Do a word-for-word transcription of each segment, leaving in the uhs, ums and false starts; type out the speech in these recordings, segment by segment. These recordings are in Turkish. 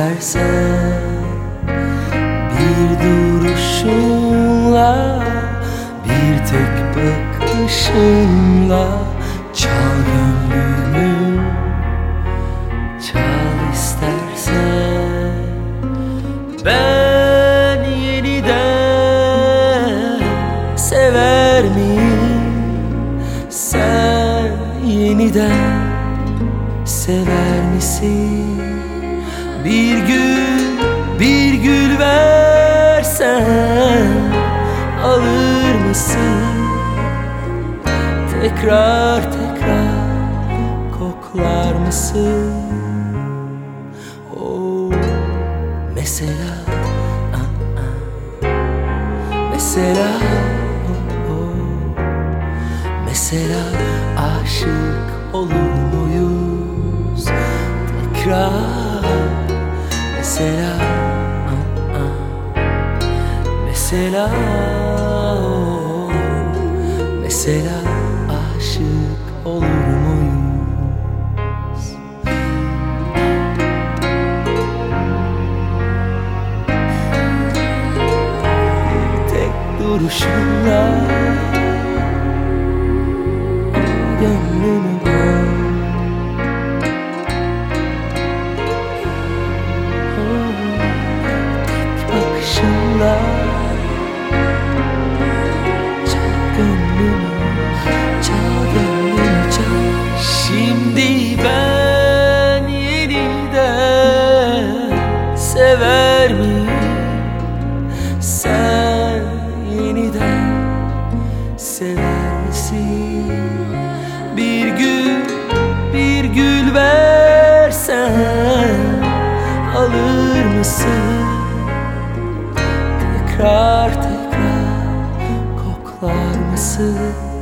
istersen bir duruşunla, bir tek bakışınla çal gönlümü, çal istersen. Ben yeniden sever miyim? Sen yeniden sever misin? Bir gül, bir gül versen alır mısın? Tekrar tekrar koklar mısın? Oh, mesela, ah, ah. Mesela, oh, oh. Mesela aşık olur muyuz tekrar? Mesela, ah, ah. Mesela, oh, mesela aşık olur muyuz? Tek duruşunla gönlümü al. Bakışınla çal gönlümü, çal gönlümü, çal. Şimdi ben yeniden sever miyim? Sen yeniden sever misin? Bir gül, bir gül versen alır mısın? Tekrar tekrar koklar mısın?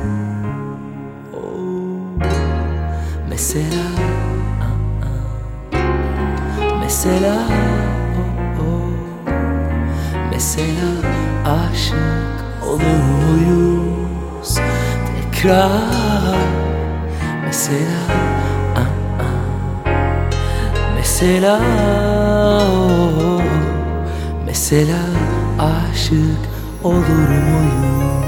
Oh, mesela, ah, ah. Mesela, oh, oh. Mesela aşık olur muyuz tekrar? Mesela, ah, ah. Mesela, oh, mesela aşık olur muyum?